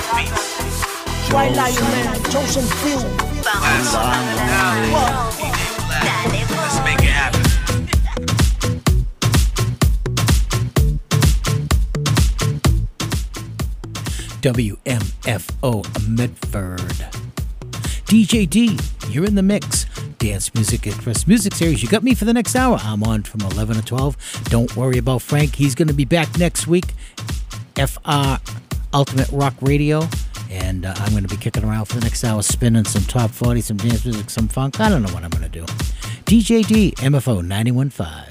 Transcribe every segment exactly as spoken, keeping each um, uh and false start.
White Lion Man, chosen few. Let's make it happen. W M F O Medford. D J D, you're in the mix. Dance Music Express Music Series. You got me for the next hour. I'm on from eleven to twelve. Don't worry about Frank. He's going to be back next week. F R Ultimate Rock Radio. And uh, I'm going to be kicking around for the next hour, spinning some top forty, some dance music, some funk. I don't know what I'm going to do. D J D, M F O ninety-one point five.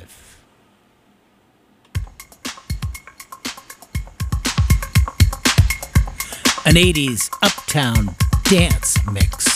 An eighties Uptown dance mix.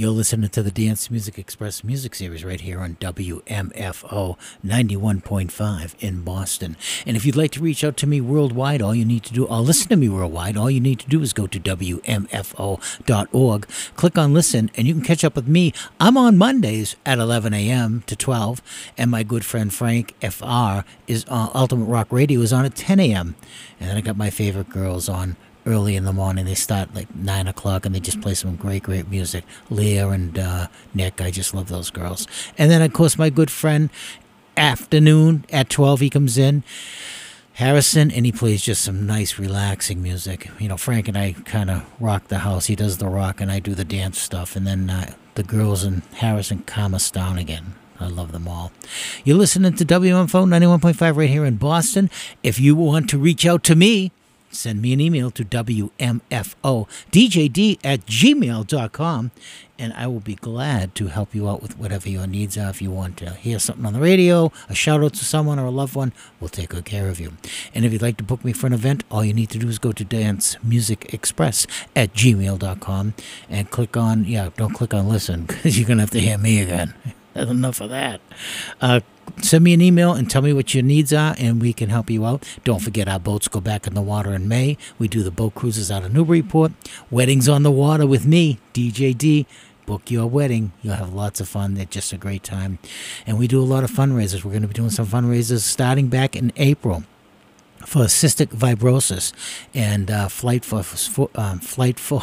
You're listening to the Dance Music Express music series right here on W M F O ninety-one point five in Boston. And if you'd like to reach out to me worldwide, all you need to do, or listen to me worldwide, all you need to do is go to W M F O dot org, click on listen, and you can catch up with me. I'm on Mondays at eleven a.m. to twelve, and my good friend Frank F R is uh, Ultimate Rock Radio is on at ten a.m. And then I got my favorite girls on early in the morning. They start like nine o'clock and they just play some great, great music. Leah and uh, Nick, I just love those girls. And then, of course, my good friend, afternoon at twelve, he comes in, Harrison, and he plays just some nice, relaxing music. You know, Frank and I kind of rock the house. He does the rock and I do the dance stuff. And then uh, the girls and Harrison calm us down again. I love them all. You're listening to W M F O ninety-one point five right here in Boston. If you want to reach out to me, send me an email to W M F O D J D at gmail dot com, and I will be glad to help you out with whatever your needs are. If you want to hear something on the radio, a shout out to someone or a loved one, we'll take good care of you. And if you'd like to book me for an event, all you need to do is go to Dance Music Express at gmail dot com and click on, yeah, don't click on listen because you're going to have to hear me again. That's enough of that. Uh, Send me an email and tell me what your needs are, and we can help you out. Don't forget, our boats go back in the water in May. We do the boat cruises out of Newburyport. Weddings on the water with me, D J D. Book your wedding. You'll have lots of fun. It's just a great time. And we do a lot of fundraisers. We're going to be doing some fundraisers starting back in April for cystic fibrosis and uh, flight for, for um, flight for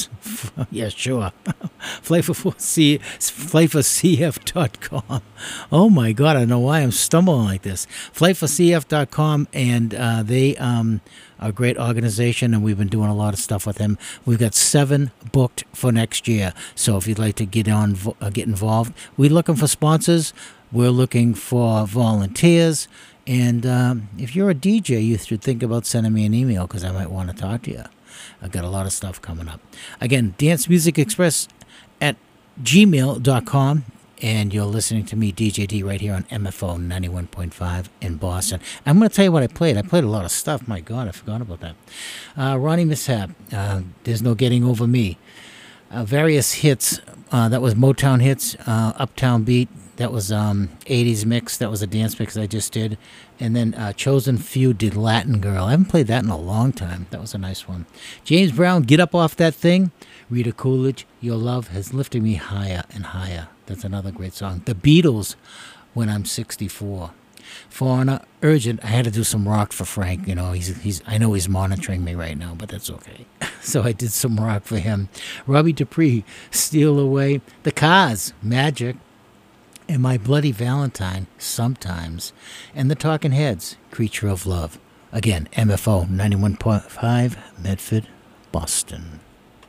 yeah sure flight for, for C flight for C F dot com. Oh my God, I don't know why I'm stumbling like this. flight for C F dot com, and uh, they um are a great organization, and we've been doing a lot of stuff with them. We've got seven booked for next year. So if you'd like to get on uh, get involved, we're looking for sponsors. We're looking for volunteers. And um, if you're a D J, you should think about sending me an email because I might want to talk to you. I've got a lot of stuff coming up. Again, Dance Music Express at gmail dot com. And you're listening to me, D J D, right here on M F O ninety-one point five in Boston. I'm going to tell you what I played. I played a lot of stuff. My God, I forgot about that. Uh, Ronnie Mishap, uh, There's No Getting Over Me. Uh, various hits. Uh, that was Motown hits, uh, Uptown Beat. That was um, eighties mix. That was a dance mix I just did. And then uh, Chosen Few did Latin Girl. I haven't played that in a long time. That was a nice one. James Brown, Get Up Off That Thing. Rita Coolidge, Your Love Has Lifted Me Higher and Higher. That's another great song. The Beatles, When I'm sixty-four. Foreigner, Urgent. I had to do some rock for Frank. You know, he's he's. I know he's monitoring me right now, but that's okay. So I did some rock for him. Robbie Dupree, Steal Away. The Cars, Magic. And My Bloody Valentine, Sometimes. And the Talking Heads, Creature of Love. Again, M F O ninety-one point five, Medford, Boston.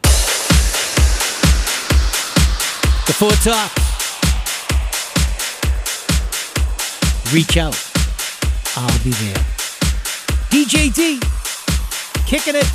The Four Tops. Reach out. I'll be there. D J D, kicking it.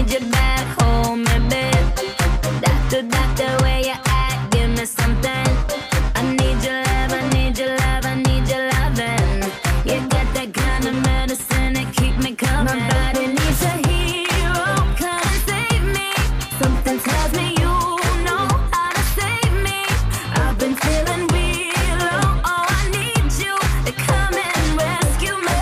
need you back home, baby. Doctor, doctor, where you at? Give me something. I need your love, I need your love, I need your loving. You got that kind of medicine that keep me coming. My body needs a hero, come and save me. Something tells me you know how to save me. I've been feeling real low, oh, I need you to come and rescue me.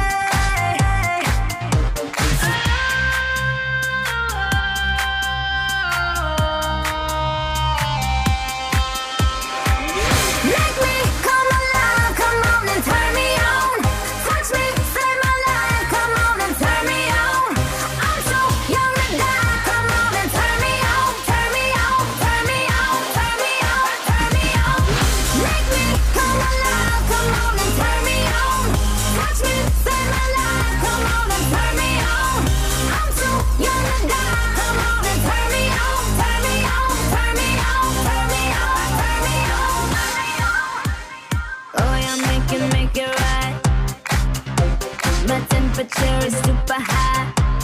Make me come alive, come on and turn me on. Touch me, save my life, come on and turn me on. I'm so young to die, come on and turn me on. Turn me on, turn me on, turn me on, turn me on. Make me come alive, come on and turn me on. Touch me, save my life, come on and turn me on. I'm so young to die, come on and turn me on. Turn me on, turn me on, turn me on, turn me on, turn me on. Oh, yeah, make it, make it right. My temperature is super high.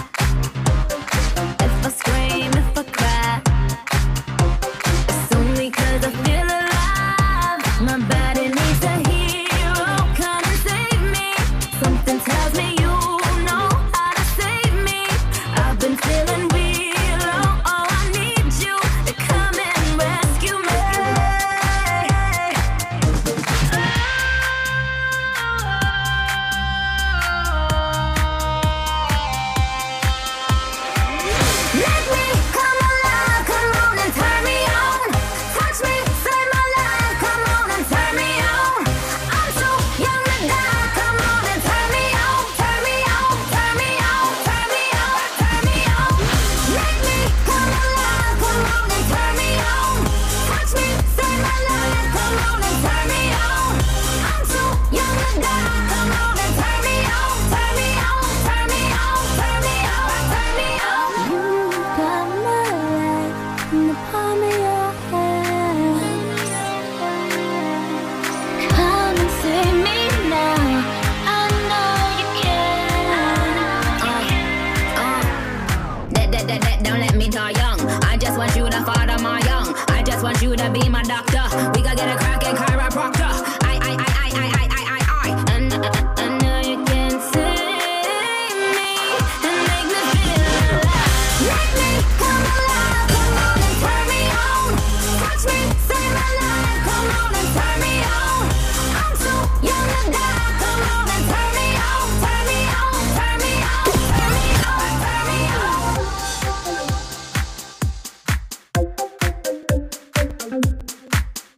If I scream, if I cry, it's only 'cause I feel alive. My body needs a hero, come and save me. Something tells me you know how to save me. I've been feeling real low, oh, I need you to come and rescue me. Make me come alive, come on and turn me on. Touch me, save my life, come on and turn me on. I'm so young to die, come on and turn me on. Turn me on, turn me on, turn me on, turn me on. Make me come alive, come on and turn me on. Touch me, save my life, come on and turn me on. I'm so young to die, come on and turn me on. Turn me on, turn me on, turn me on, turn me on. You got my life in the palm of your hand. Come and save me now. I know you can. Uh, uh. That, that, that, that, don't let me die young. I just want you to father my young. I just want you to be my doctor. We gotta get a cracking chiropractor. I, I, I, I, I, I, I, I, I. And I, I know you can save me and make me feel alive. Make me come alive, come on and turn me on. Touch me, save my life, come on and turn me on. I'm so young to die, come on and turn me on. Turn me on, turn me on, turn me on, turn me on.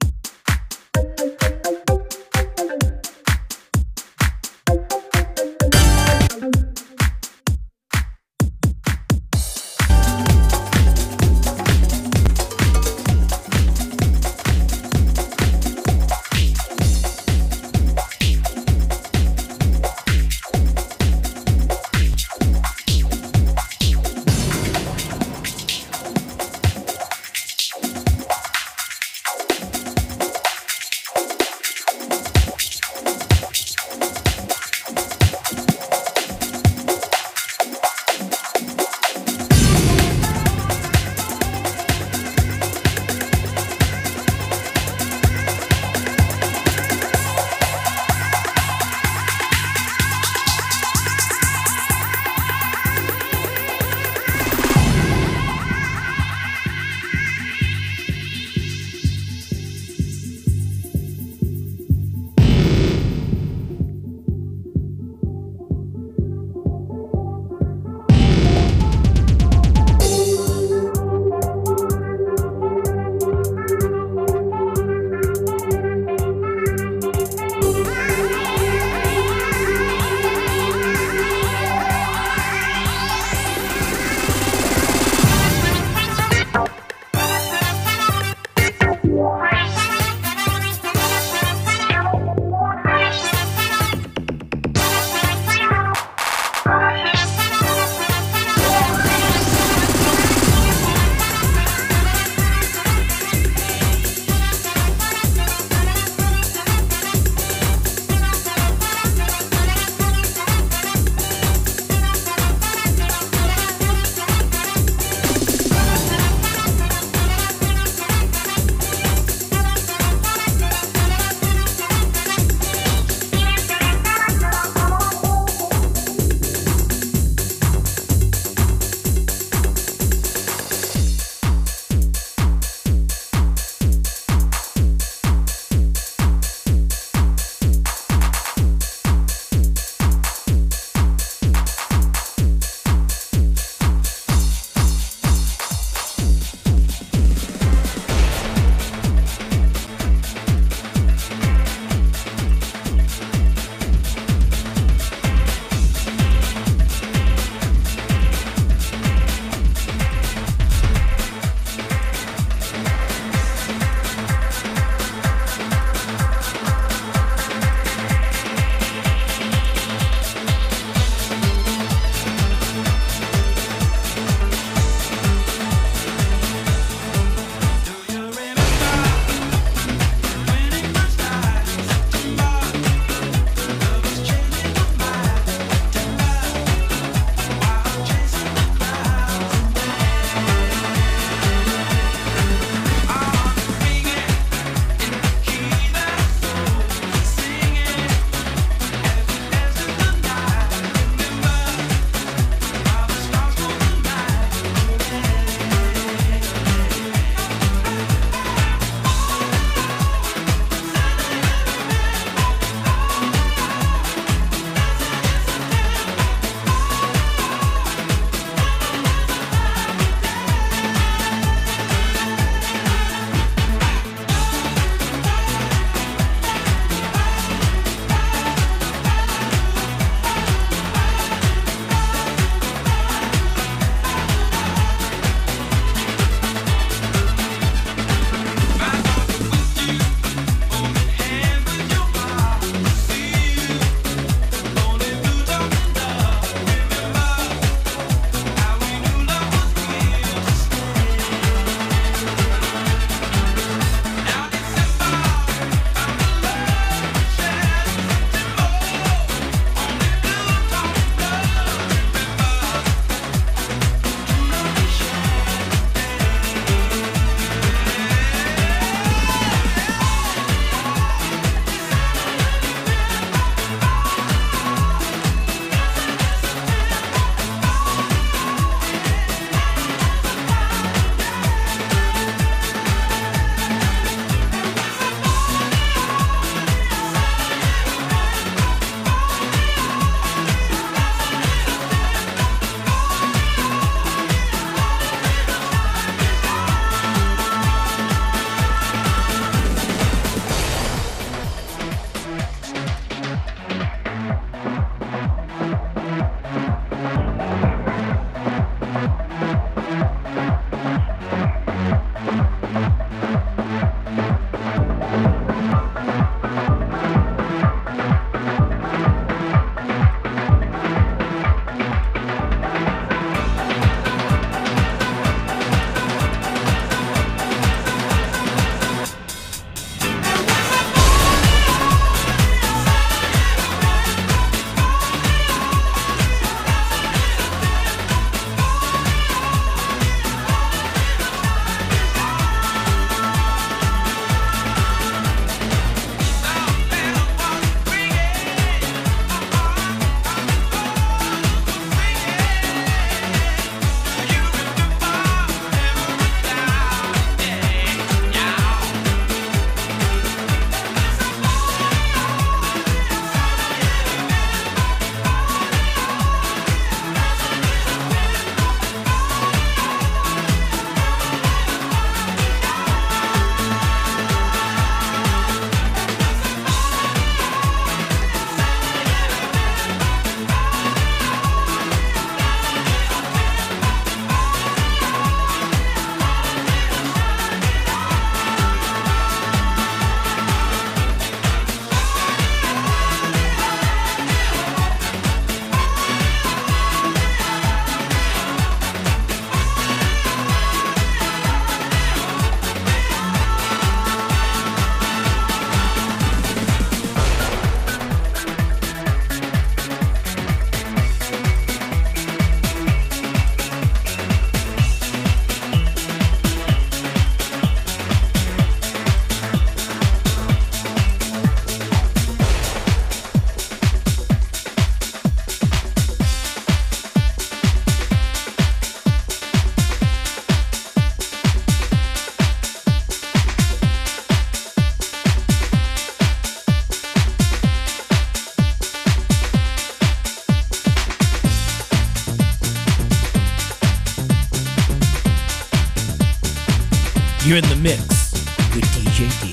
You're in the mix with D J D.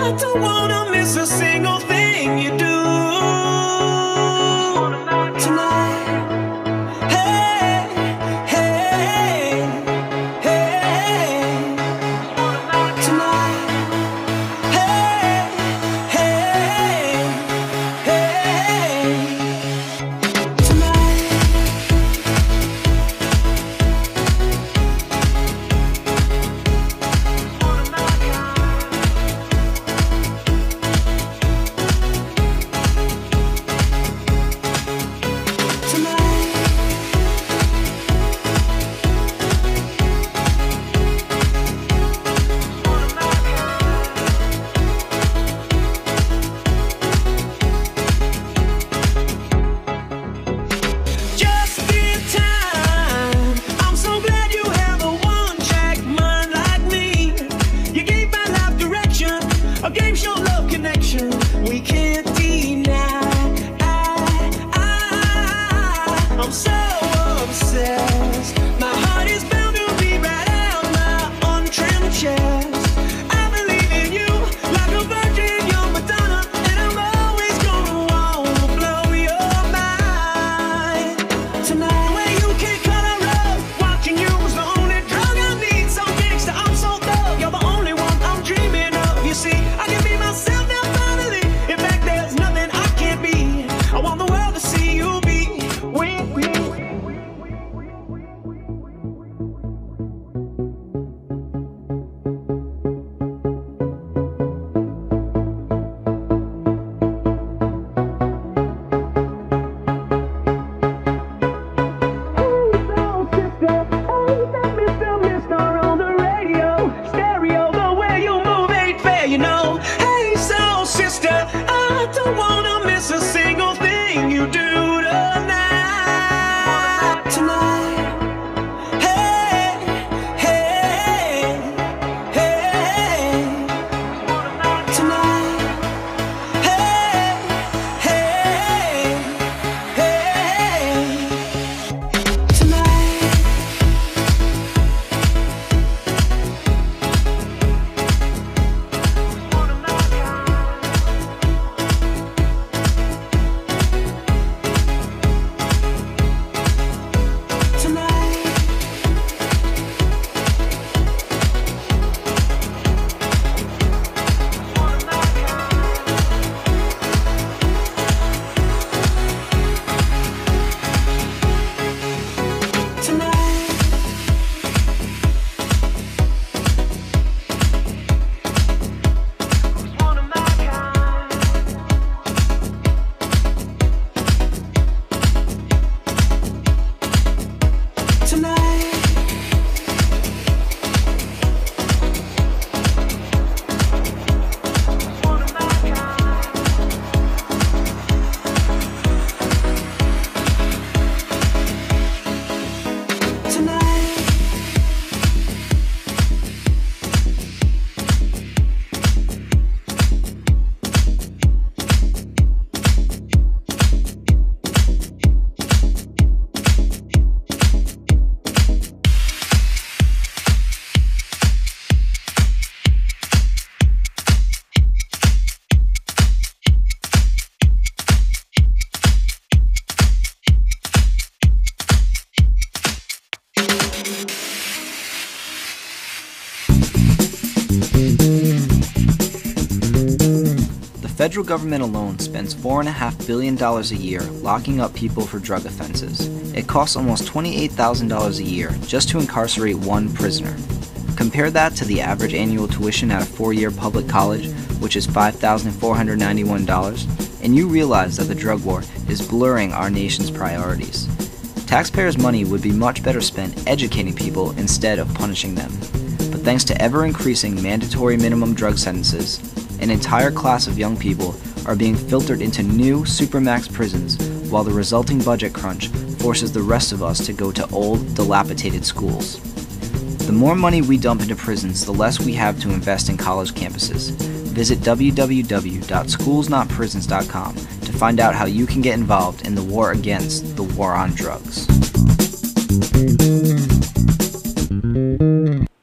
I don't wanna miss a single thing you do tonight. Hey, hey, hey, tonight. Hey, hey, hey, tonight. Just in time. I'm so glad you have a one-track mind like me. You gave my life direction, a game show love connection. We can't deny. I, I, I'm so obsessed. My heart is bound to be right out my untrimmed chest. I believe in you like a virgin, you're Madonna, and I'm always gonna wanna blow your mind tonight. The way you kick color up, watching you was the only drug I need. So gangsta, I'm so thug, you're the only one I'm dreaming of. You see, I can be myself now finally. In fact, there's nothing I can't be. I want the world to see you be with me. Hey, soul sister, I don't wanna miss a single thing you do tonight. Tonight. Hey, hey, hey, tonight. Hey, hey, hey, tonight. The federal government alone spends four point five billion dollars a year locking up people for drug offenses. It costs almost twenty-eight thousand dollars a year just to incarcerate one prisoner. Compare that to the average annual tuition at a four-year public college, which is five thousand four hundred ninety-one dollars, and you realize that the drug war is blurring our nation's priorities. Taxpayers' money would be much better spent educating people instead of punishing them. But thanks to ever-increasing mandatory minimum drug sentences, an entire class of young people are being filtered into new supermax prisons, while the resulting budget crunch forces the rest of us to go to old, dilapidated schools. The more money we dump into prisons, the less we have to invest in college campuses. Visit w w w dot schools not prisons dot com to find out how you can get involved in the war against the war on drugs. A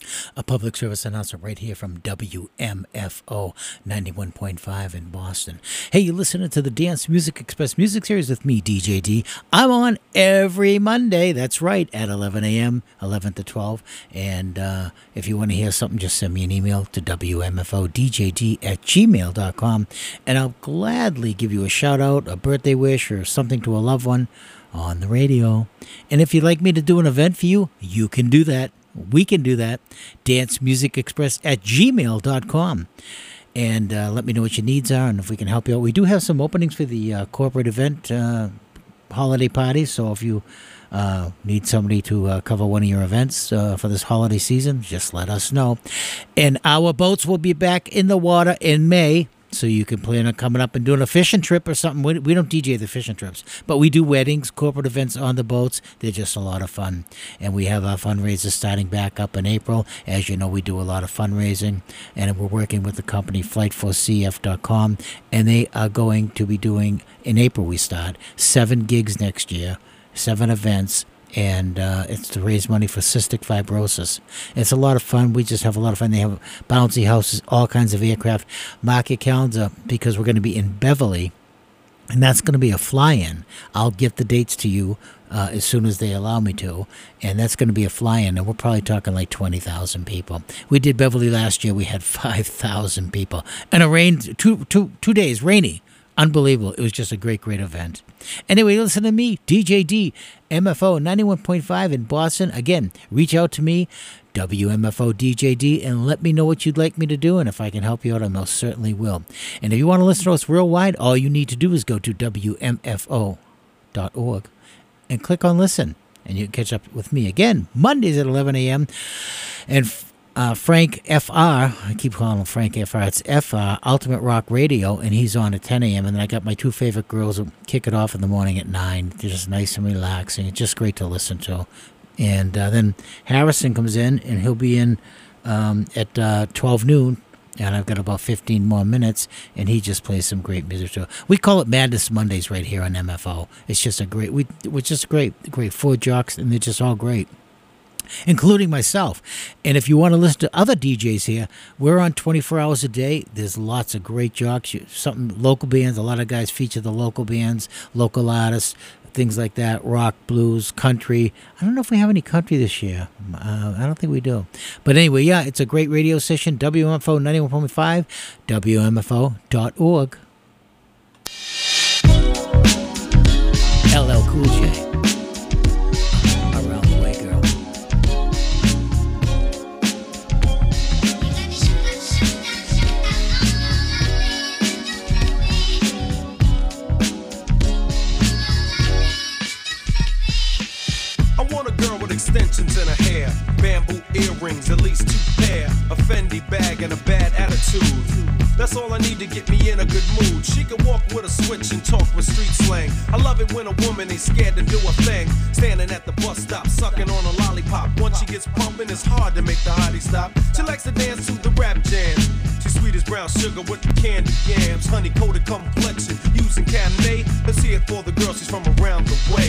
public service announcement right here from W M F O ninety-one point five in Boston. Hey, you're listening to the Dance Music Express Music Series with me, D J D. I'm on every Monday, that's right, at eleven a.m., eleven to twelve. And uh, if you want to hear something, just send me an email to W M F O D J D at gmail dot com. And I'll gladly give you a shout out, a birthday wish, or something to a loved one on the radio. And if you'd like me to do an event for you, you can do that. We can do that. Dance Music Express at gmail dot com. And uh, let me know what your needs are and if we can help you out. We do have some openings for the uh, corporate event uh, holiday parties. So if you uh, need somebody to uh, cover one of your events uh, for this holiday season, just let us know. And our boats will be back in the water in May. So you can plan on coming up and doing a fishing trip or something. We, we don't D J the fishing trips, but we do weddings, corporate events on the boats. They're just a lot of fun. And we have our fundraisers starting back up in April. As you know, we do a lot of fundraising. And we're working with the company flight four C F dot com. And they are going to be doing, in April we start, seven gigs next year, seven events. And uh, it's to raise money for cystic fibrosis. It's a lot of fun. We just have a lot of fun. They have bouncy houses, all kinds of aircraft. Mark your calendar because we're going to be in Beverly, and that's going to be a fly-in. I'll get the dates to you uh, as soon as they allow me to, and that's going to be a fly-in, and we're probably talking like twenty thousand people. We did Beverly last year. We had five thousand people, and it rained two, two, two days, rainy. Unbelievable. It was just a great, great event. Anyway, listen to me, D J D, M F O ninety-one point five in Boston. Again, reach out to me, W M F O D J D, and let me know what you'd like me to do. And if I can help you out, I most certainly will. And if you want to listen to us worldwide, all you need to do is go to W M F O dot org and click on listen. And you can catch up with me again, Mondays at eleven a.m. And Uh, Frank F R, I keep calling him Frank F R, it's F R, Ultimate Rock Radio, and he's on at ten a.m. And then I got my two favorite girls who kick it off in the morning at nine. They're just nice and relaxing. It's just great to listen to. And uh, then Harrison comes in, and he'll be in um, at uh, twelve noon, and I've got about fifteen more minutes, and he just plays some great music too. We call it Madness Mondays right here on M F O. It's just a great, we, we're just great, great four jocks, and they're just all great, including myself. And if you want to listen to other D Js here, we're on twenty-four hours a day. There's lots of great jocks, something local bands. A lot of guys feature the local bands, local artists, things like that, rock, blues, country. I don't know if we have any country this year. Uh, I don't think we do. But anyway, yeah, it's a great radio station, W M F O ninety-one point five, W M F O dot org. L L Cool J. Extensions in her hair, bamboo earrings, at least two pair, a Fendi bag and a bad attitude. That's all I need to get me in a good mood. She can walk with a switch and talk with street slang. I love it when a woman ain't scared to do a thing. Standing at the bus stop, sucking on a lollipop. Once she gets pumping, it's hard to make the hottie stop. She likes to dance to the rap jams. She's sweet as brown sugar with the candy yams. Honey coated complexion, using Cabernet. Let's hear it for the girl, she's from around the way.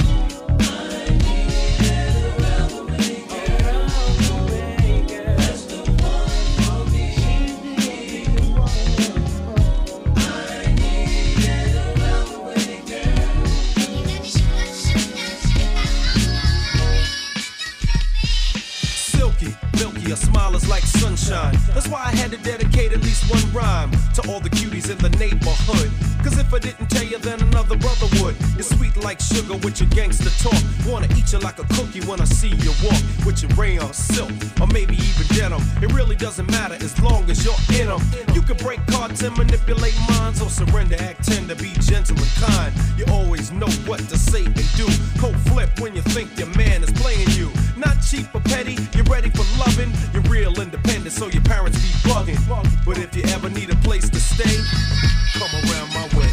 Her smile is like sunshine. That's why I had to dedicate at least one rhyme to all the cuties in the neighborhood. Cause if I didn't tell you, then another brother would. It's sweet like sugar with your gangster talk. Wanna eat you like a cookie when I see you walk. With your rayon silk, or maybe even denim. It really doesn't matter as long as you're in them. You can break cards and manipulate minds, or surrender, act tender, be gentle and kind. You always know what to say and do. Cold flip when you think your man is playing you. Not cheap or petty, you're ready for loving. You're real independent, so your parents be bugging. But if you ever need a place to stay, come around my way.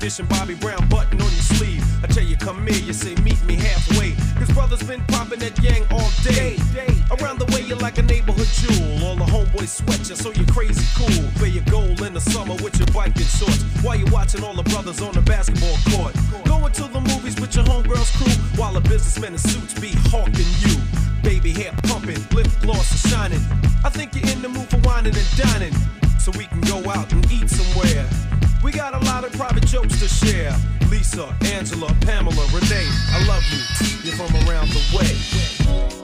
edition Bobby Brown button on your sleeve. I tell you, come here, you say meet me halfway. Cause brothers been popping that yang all day. Around the way, you're like a neighborhood jewel. All the homeboys sweat you, so you're crazy cool. Wear your gold in the summer with your biking shorts. While you're watching all the brothers on the basketball court. Going to the movies with your homegirls crew. While the businessmen in suits be hawking you. Baby hair pumping, lip gloss is shining. I think you're in the mood for whining and dining. So we can go out and eat somewhere. We got a lot of private jokes to share. Lisa, Angela, Pamela, Renee, I love you. You're from around the way.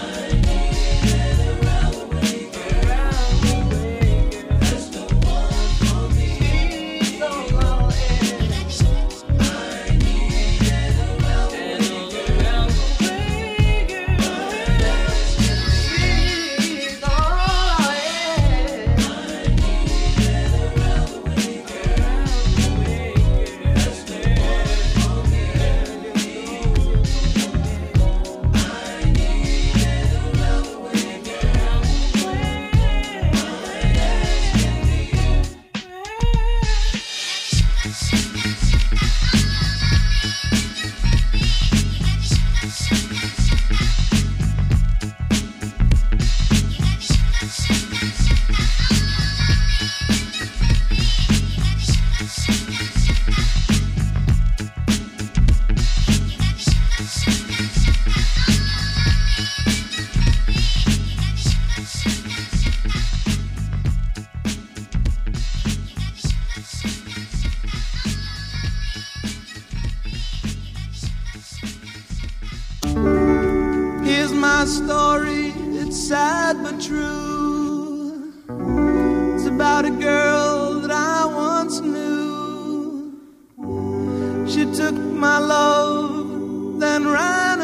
Here's my story, it's sad but true. It's about a girl that I once knew. She took my love, then ran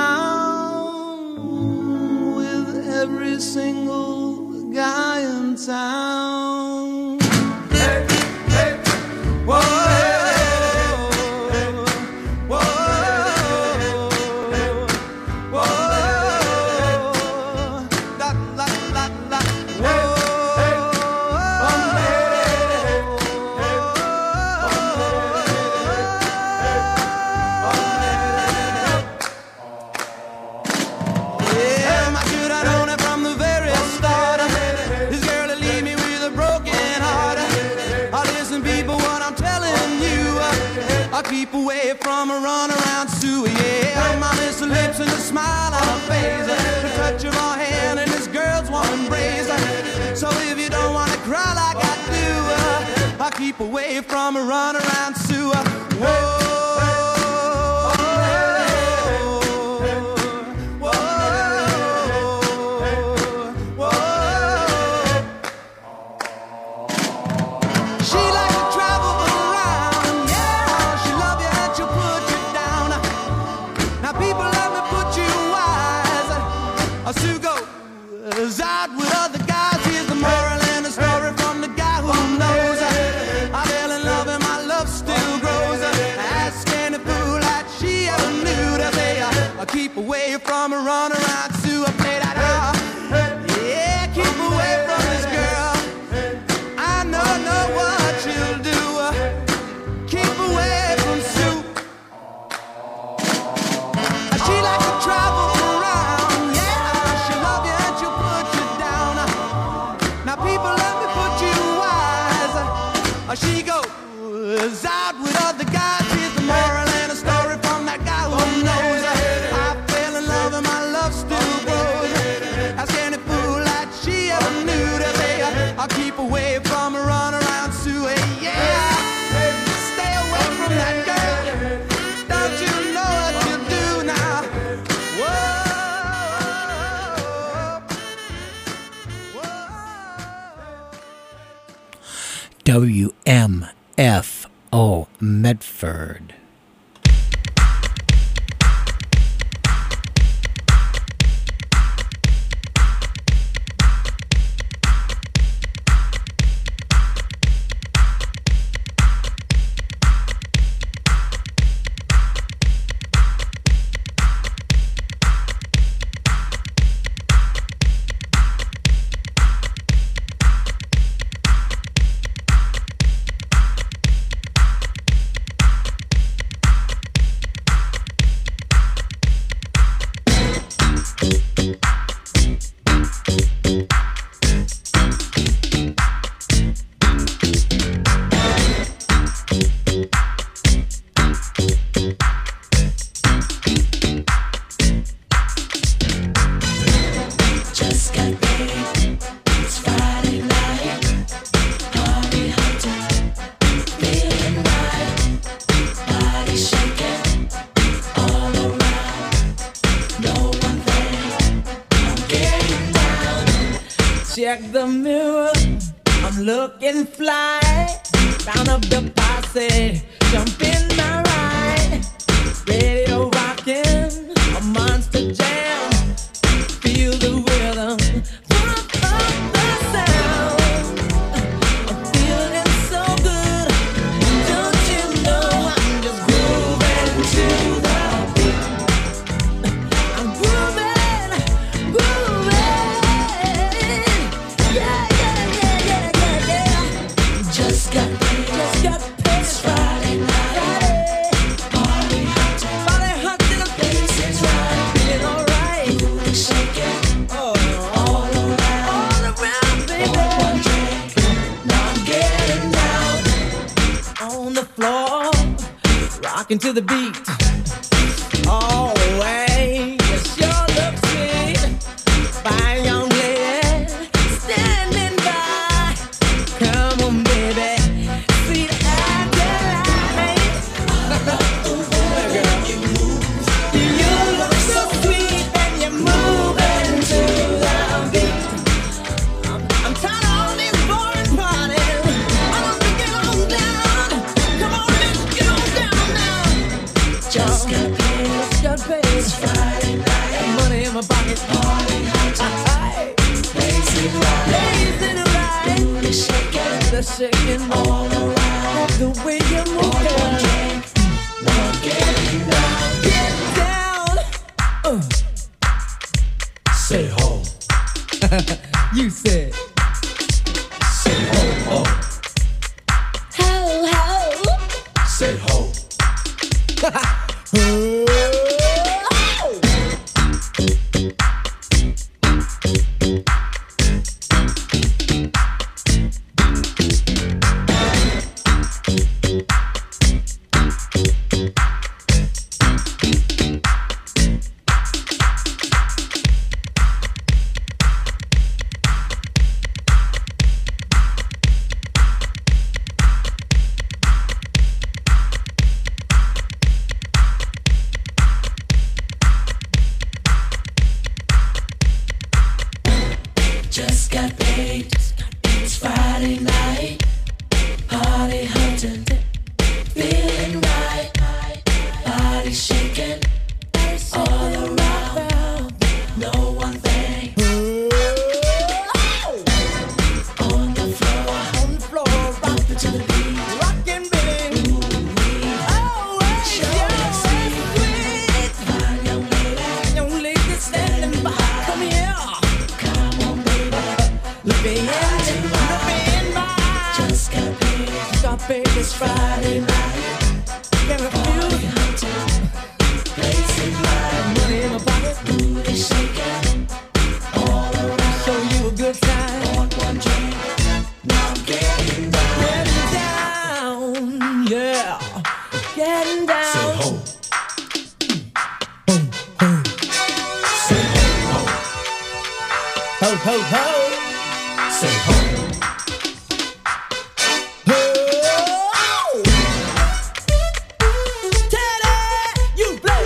around with every single guy in town. Hey, hey, whoa. Keep away from a runaround Sue, yeah. My miss her lips and a smile on her face, the touch of her hand and this girl's warm embrace. So if you don't wanna cry like I do, uh, I keep away from a runaround Sue. Whoa. Sue goes out with other guys. Here's the moral and the story from the guy who knows. I fell in love and my love still grows. Ask any fool that she ever knew to say I keep away from a runaround Sue. I play that out. Yeah, keep away from this girl. I know, know what she'll do. Keep away from Sue. She likes to travel. She goes out with other guys. Here's the moral and a story from that guy who knows. I fell in love and my love still grows. Ask any fool that she ever knew to say I'll keep away from a runaround Sue. Yeah, stay away from that girl. Don't you know what you do now? Whoa. W M F O Medford. check the mirror. I'm looking fly. Round up the posse, jump in my ride. Radio rocking, a monster jam. Feel the rhythm, pump up the sound. I'm feeling so good. Don't you know I'm just grooving to the beat. I'm grooving, grooving. Yeah, yeah, yeah, yeah, yeah, yeah. Just got paid, just got paid. It's Friday night. Party hot, party hot till the place is right. Feeling alright. Moving, shaking, oh, all around, all around, baby. One drink, now I'm getting down on the floor, rocking to the beat. All the way, you sure look sweet. Fine young lady, standing by. Come on, baby, sweet Adeline. I love the way you move. You look so sweet and you're moving to the beat. I'm, I'm tired of all these boring parties. I want to get on down. Come on, let's get on down now. Just got paid, just got paid. It's Friday night. Money in my pocket. Party hot, high. Blazing right, blazing right. Booty shaking, the shaking all around. The way you move, girl. Now I'm getting down, get down. Uh. Say ho, You said, say ho, ho, ho ho. say ho. Just got paid. It's Friday night. Party hunting. Feeling right. Body shaking. All around. No one thing. On the floor. On the floor. Rocking to the beat. Rocking, baby. Oh, you're sweet. Fine young lady. Young lady standing by. Come here. Look me in, look me in my eyes. Just got paid, got paid this Friday night. Can I feel it? Blazing light, money in my pocket, booty shaking all around. Show you a good time. Want one drink, now I'm getting down, getting down, yeah, getting down. Say ho, say ho, ho, Ho ho ho. say ho. Teddy, you play.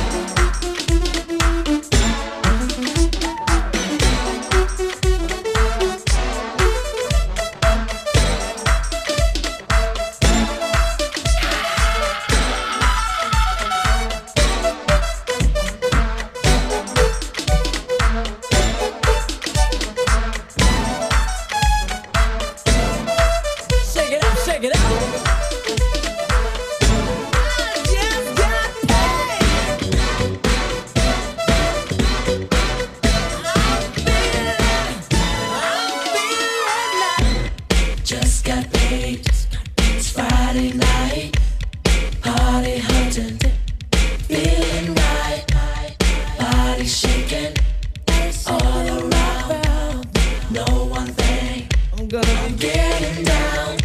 Shake it out, shake it out. I just got paid. I'm feeling, I'm feeling like just got paid. It's Friday night. Party hunting. Feeling right. Body shaking all around. No one thing. I'm gonna be getting down.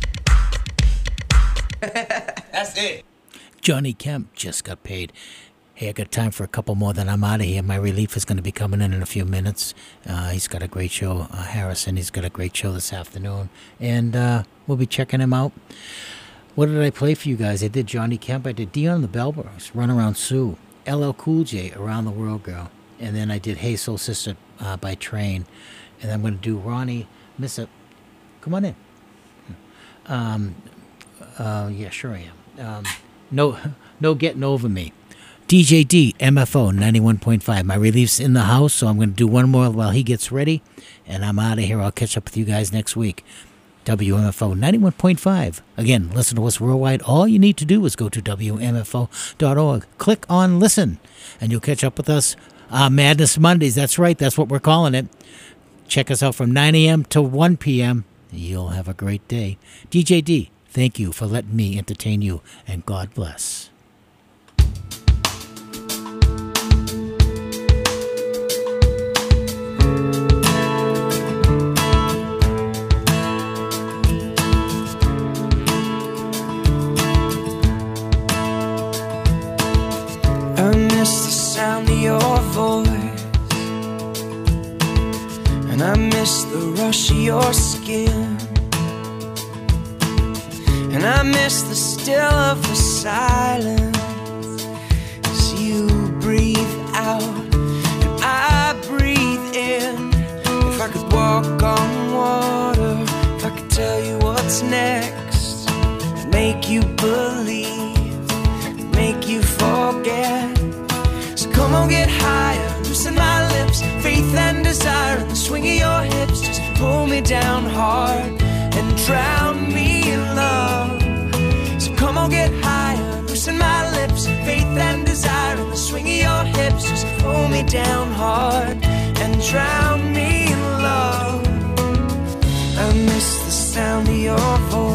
That's it. Johnny Kemp just got paid. Hey, I got time for a couple more, then I'm out of here. My relief is going to be coming in in a few minutes. Uh, he's got a great show, uh, Harrison. He's got a great show this afternoon. And uh, we'll be checking him out. What did I play for you guys? I did Johnny Kemp. I did Dion the Bellboys, Run Around Sue. L L Cool J, Around the World Girl. And then I did Hey Soul Sister uh, by Train. And I'm going to do Ronnie Miss It. Come on in. Um, uh, yeah, sure I am. Um, no, no Getting Over Me. D J D, M F O ninety-one point five. My relief's in the house, so I'm going to do one more while he gets ready, and I'm out of here. I'll catch up with you guys next week. W M F O ninety-one point five. Again, listen to us worldwide. All you need to do is go to W M F O dot org. Click on Listen, and you'll catch up with us. Uh, Madness Mondays, that's right. That's what we're calling it. Check us out from nine a.m. to one p.m. You'll have a great day. D J D, thank you for letting me entertain you, and God bless. I miss the sound of your voice, and I miss the rush of your skin, and I miss the still of the silence as you breathe out and I breathe in. If I could walk on water, if I could tell you what's next, make you believe, make you forget. So come on, get higher, loosen my lips, faith and desire in the swing of your hips. Just pull me down hard and drown me in love. So come on, get higher, loosen my lips, faith and desire in the swing of your hips. Just pull me down hard and drown me in love. I miss the sound of your voice,